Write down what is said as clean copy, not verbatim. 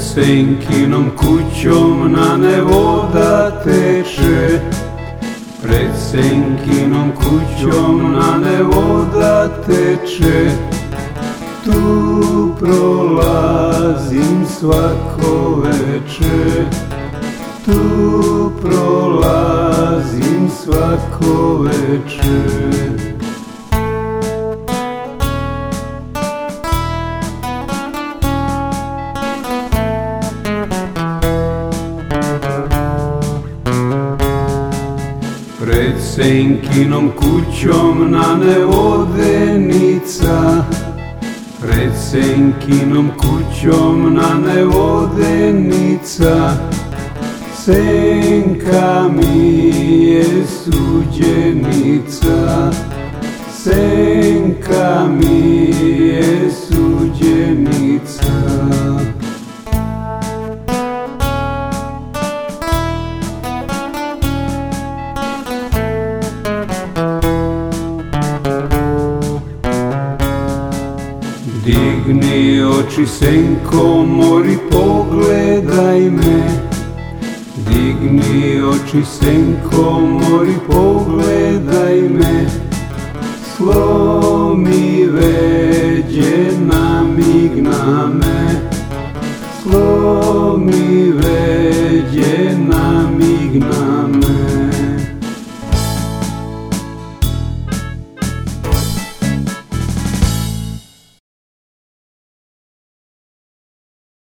Senkinom kućom na ne voda teče, pred Senkinom kućom na ne voda teče. Tu prolazim svako veče, tu prolazim svako veče. Pred Senkinom kućom na ne vodenica, pred Senkinom kućom na ne vodenica. Senka mi je suđenica, Senka mi je suđenica. Digni oči, Senko, mori, pogledaj me. Digni oči, Senko, mori, pogledaj me. Slomi veđe, namigna me. Slomi veđe, namigna me.